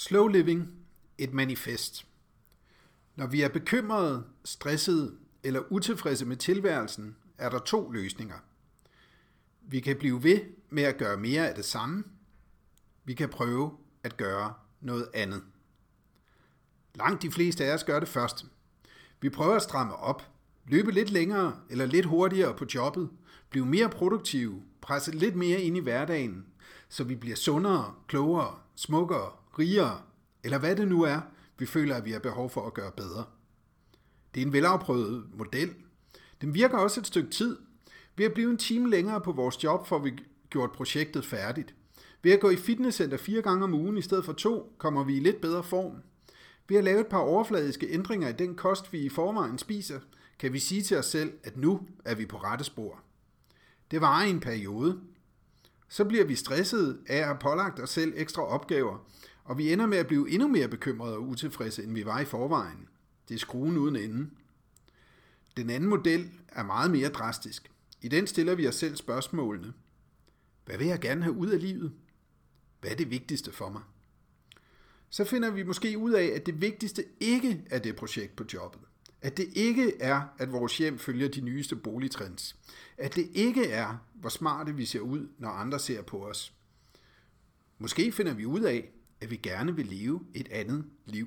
Slow living, et manifest. Når vi er bekymrede, stressede eller utilfredse med tilværelsen, er der 2 løsninger. Vi kan blive ved med at gøre mere af det samme. Vi kan prøve at gøre noget andet. Langt de fleste af os gør det første. Vi prøver at stramme op, løbe lidt længere eller lidt hurtigere på jobbet, blive mere produktive, presse lidt mere ind i hverdagen, så vi bliver sundere, klogere, smukkere, rigere, eller hvad det nu er, vi føler, at vi har behov for at gøre bedre. Det er en velafprøvet model. Den virker også et stykke tid. Ved at blive en time længere på vores job, får vi gjort projektet færdigt. Ved at gå i fitnesscenter 4 gange om ugen i stedet for 2, kommer vi i lidt bedre form. Ved at lave et par overfladiske ændringer i den kost, vi i forvejen spiser, kan vi sige til os selv, at nu er vi på rette spor. Det varer i en periode. Så bliver vi stressede af at have pålagt os selv ekstra opgaver, og vi ender med at blive endnu mere bekymrede og utilfredse, end vi var i forvejen. Det er skruen uden ende. Den anden model er meget mere drastisk. I den stiller vi os selv spørgsmålene. Hvad vil jeg gerne have ud af livet? Hvad er det vigtigste for mig? Så finder vi måske ud af, at det vigtigste ikke er det projekt på jobbet. At det ikke er, at vores hjem følger de nyeste boligtrends. At det ikke er, hvor smarte vi ser ud, når andre ser på os. Måske finder vi ud af, at vi gerne vil leve et andet liv.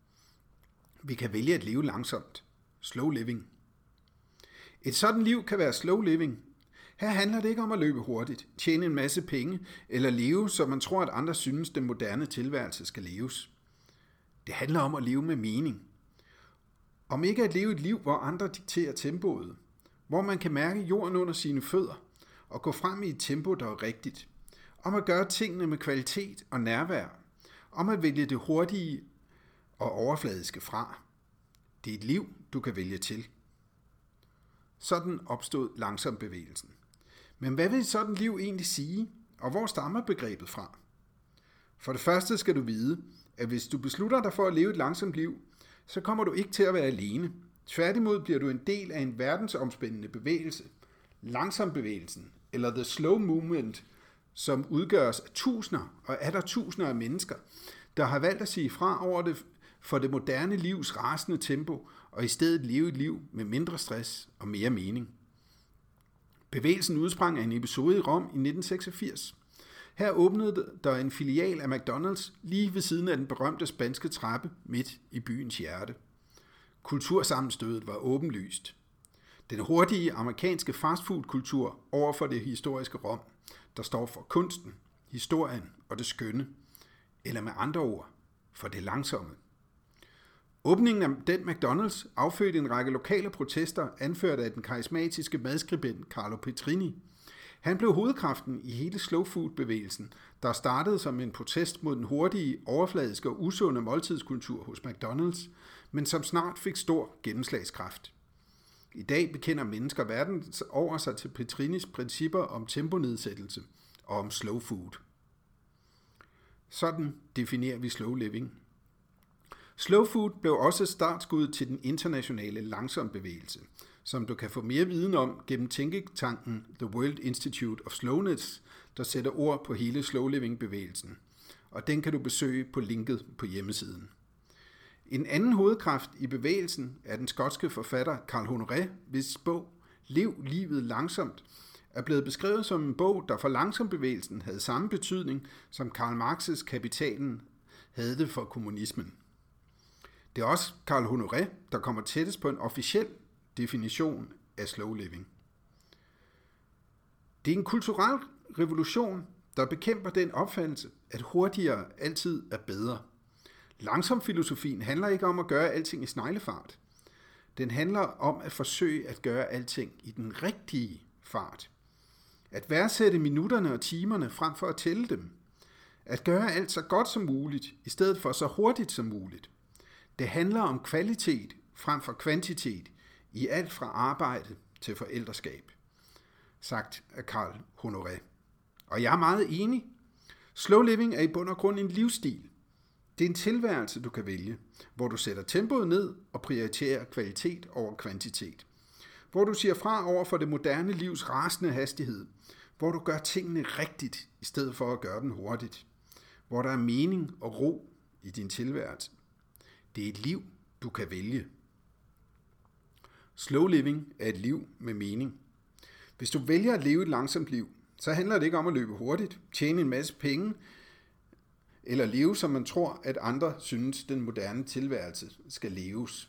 Vi kan vælge at leve langsomt. Slow living. Et sådan liv kan være slow living. Her handler det ikke om at løbe hurtigt, tjene en masse penge eller leve, som man tror, at andre synes, den moderne tilværelse skal leves. Det handler om at leve med mening. Om ikke at leve et liv, hvor andre dikterer tempoet. Hvor man kan mærke jorden under sine fødder og gå frem i et tempo, der er rigtigt. Om at gøre tingene med kvalitet og nærvær. Om at vælge det hurtige og overfladiske fra. Det er et liv, du kan vælge til. Sådan opstod langsom bevægelsen. Men hvad vil sådan et liv egentlig sige, og hvor stammer begrebet fra? For det første skal du vide, at hvis du beslutter dig for at leve et langsomt liv, så kommer du ikke til at være alene. Tværtimod bliver du en del af en verdensomspændende bevægelse, langsombevægelsen, eller the slow movement, som udgøres af tusinder og atter tusinder af mennesker, der har valgt at sige fra over det for det moderne livs rasende tempo, og i stedet leve et liv med mindre stress og mere mening. Bevægelsen udsprang af en episode i Rom i 1986. Her åbnede der en filial af McDonald's lige ved siden af den berømte spanske trappe midt i byens hjerte. Kultursammenstødet var åbenlyst. Den hurtige amerikanske fastfood-kultur over for det historiske Rom, der står for kunsten, historien og det skønne, eller med andre ord, for det langsomme. Åbningen af den McDonald's affødte en række lokale protester, anført af den karismatiske madskribent Carlo Petrini. Han blev hovedkraften i hele slow food-bevægelsen, der startede som en protest mod den hurtige, overfladiske og usunde måltidskultur hos McDonald's, men som snart fik stor gennemslagskraft. I dag bekender mennesker verden over sig til Petrinis principper om temponedsættelse og om slow food. Sådan definerer vi slow living. Slow food blev også startskud til den internationale langsombevægelse, som du kan få mere viden om gennem tænketanken The World Institute of Slowness, der sætter ord på hele slow living-bevægelsen. Og den kan du besøge på linket på hjemmesiden. En anden hovedkraft i bevægelsen er den skotske forfatter Carl Honoré, hvis bog Lev livet langsomt er blevet beskrevet som en bog, der for langsombevægelsen havde samme betydning, som Karl Marx's Kapitalen havde det for kommunismen. Det er også Carl Honoré, der kommer tættest på en officiel definition af slow living. Det er en kulturel revolution, der bekæmper den opfattelse, at hurtigere altid er bedre. Langsom filosofien handler ikke om at gøre alting i sneglefart. Den handler om at forsøge at gøre alting i den rigtige fart. At værdsætte minutterne og timerne frem for at tælle dem. At gøre alt så godt som muligt, i stedet for så hurtigt som muligt. Det handler om kvalitet frem for kvantitet i alt fra arbejde til forældreskab. Sagt af Carl Honoré. Og jeg er meget enig. Slow living er i bund og grund en livsstil. Det er en tilværelse, du kan vælge, hvor du sætter tempoet ned og prioriterer kvalitet over kvantitet. Hvor du siger fra over for det moderne livs rasende hastighed. Hvor du gør tingene rigtigt, i stedet for at gøre dem hurtigt. Hvor der er mening og ro, i din tilværelse. Det er et liv, du kan vælge. Slow living er et liv med mening. Hvis du vælger at leve et langsomt liv, så handler det ikke om at løbe hurtigt, tjene en masse penge, eller leve, som man tror, at andre synes, den moderne tilværelse skal leves.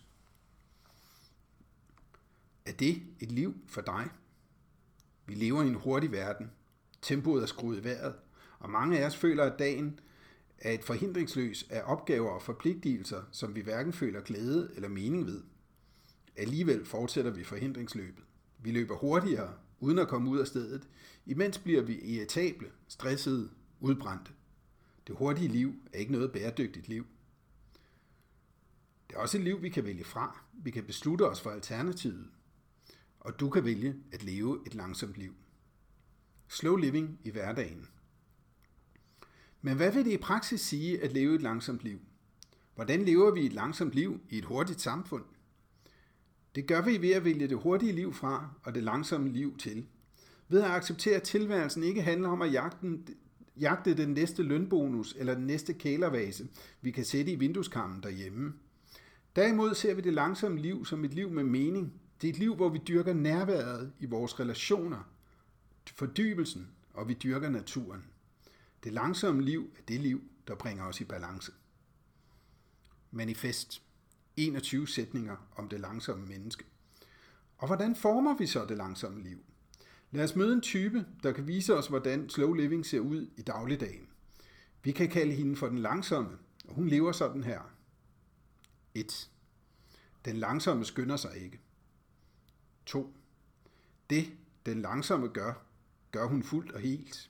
Er det et liv for dig? Vi lever i en hurtig verden. Tempoet er skruet i vejret, og mange af os føler, at dagen er et forhindringsløs af opgaver og forpligtelser, som vi hverken føler glæde eller mening ved. Alligevel fortsætter vi forhindringsløbet. Vi løber hurtigere, uden at komme ud af stedet. Imens bliver vi irritable, stressede, udbrændte. Det hurtige liv er ikke noget bæredygtigt liv. Det er også et liv, vi kan vælge fra. Vi kan beslutte os for alternativet. Og du kan vælge at leve et langsomt liv. Slow living i hverdagen. Men hvad vil det i praksis sige at leve et langsomt liv? Hvordan lever vi et langsomt liv i et hurtigt samfund? Det gør vi ved at vælge det hurtige liv fra og det langsomme liv til. Ved at acceptere, at tilværelsen ikke handler om at jagte den næste lønbonus eller den næste kælervase, vi kan sætte i vindueskarmen derhjemme. Derimod ser vi det langsomme liv som et liv med mening. Det er et liv, hvor vi dyrker nærværet i vores relationer, fordybelsen, og vi dyrker naturen. Det langsomme liv er det liv, der bringer os i balance. Manifest. 21 sætninger om det langsomme menneske. Og hvordan former vi så det langsomme liv? Lad os møde en type, der kan vise os, hvordan slow living ser ud i dagligdagen. Vi kan kalde hende for den langsomme, og hun lever sådan her. 1. Den langsomme skynder sig ikke. 2. Det, den langsomme gør hun fuldt og helt.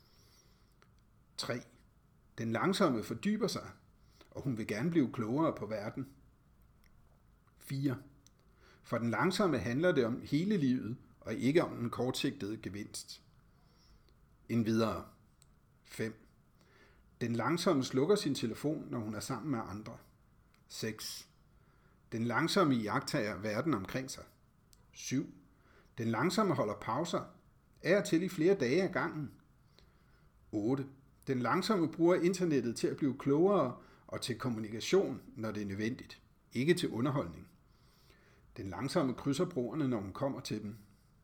3. Den langsomme fordyber sig, og hun vil gerne blive klogere på verden. 4. For den langsomme handler det om hele livet, og ikke om den kortsigtede gevinst. Endvidere. 5. Den langsomme slukker sin telefon, når hun er sammen med andre. 6. Den langsomme iagttager verden omkring sig. 7. Den langsomme holder pauser, af og til i flere dage ad gangen. 8. Den langsomme bruger internettet til at blive klogere og til kommunikation, når det er nødvendigt, ikke til underholdning. Den langsomme krydser broerne, når hun kommer til dem.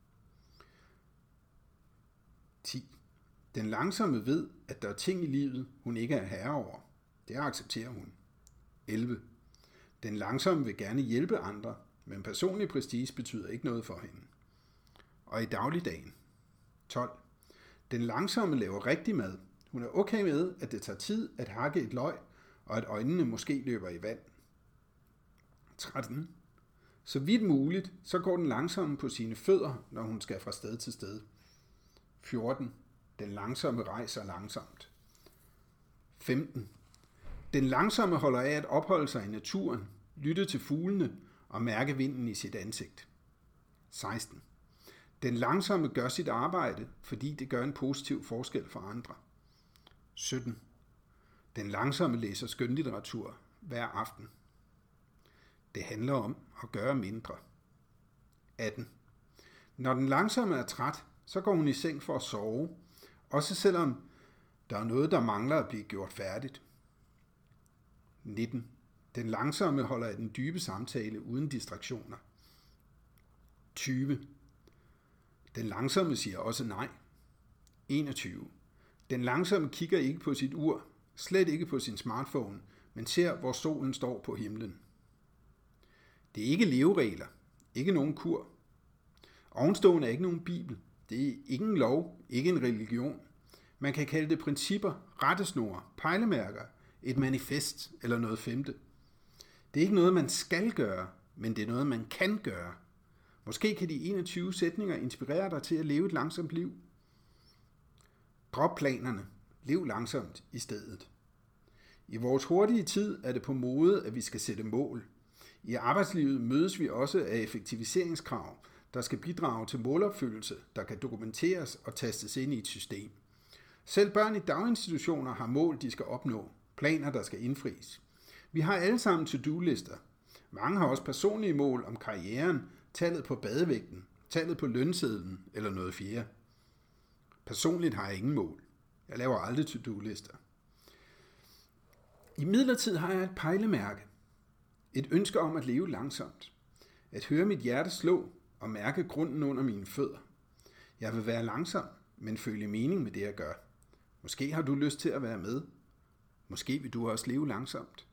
10. Den langsomme ved, at der er ting i livet, hun ikke er herre over. Det accepterer hun. 11. Den langsomme vil gerne hjælpe andre, men personlig prestige betyder ikke noget for hende. Og i dagligdagen. 12. Den langsomme laver rigtig mad. Hun er okay med, at det tager tid at hakke et løg, og at øjnene måske løber i vand. 13. Så vidt muligt, så går den langsomme på sine fødder, når hun skal fra sted til sted. 14. Den langsomme rejser langsomt. 15. Den langsomme holder af at opholde sig i naturen, lytte til fuglene og mærke vinden i sit ansigt. 16. Den langsomme gør sit arbejde, fordi det gør en positiv forskel for andre. 17. Den langsomme læser skønlitteratur hver aften. Det handler om at gøre mindre. 18. Når den langsomme er træt, så går hun i seng for at sove, også selvom der er noget, der mangler at blive gjort færdigt. 19. Den langsomme holder af den dybe samtale uden distraktioner. 20. Den langsomme siger også nej. 21. Den langsomme kigger ikke på sit ur, slet ikke på sin smartphone, men ser, hvor solen står på himlen. Det er ikke leveregler, ikke nogen kur. Ovenstående er ikke nogen bibel. Det er ikke en lov, ikke en religion. Man kan kalde det principper, rettesnore, pejlemærker, et manifest eller noget femte. Det er ikke noget, man skal gøre, men det er noget, man kan gøre. Måske kan de 21 sætninger inspirere dig til at leve et langsomt liv. Drop planerne. Lev langsomt i stedet. I vores hurtige tid er det på mode, at vi skal sætte mål. I arbejdslivet mødes vi også af effektiviseringskrav, der skal bidrage til målopfyldelse, der kan dokumenteres og tastes ind i et system. Selv børn i daginstitutioner har mål, de skal opnå. Planer, der skal indfries. Vi har alle sammen to-do-lister. Mange har også personlige mål om karrieren, tallet på badevægten, tallet på lønsedlen eller noget fjerde. Personligt har jeg ingen mål. Jeg laver aldrig to-do-lister. Imidlertid har jeg et pejlemærke. Et ønske om at leve langsomt. At høre mit hjerte slå og mærke grunden under mine fødder. Jeg vil være langsom, men føle mening med det, jeg gør. Måske har du lyst til at være med. Måske vil du også leve langsomt.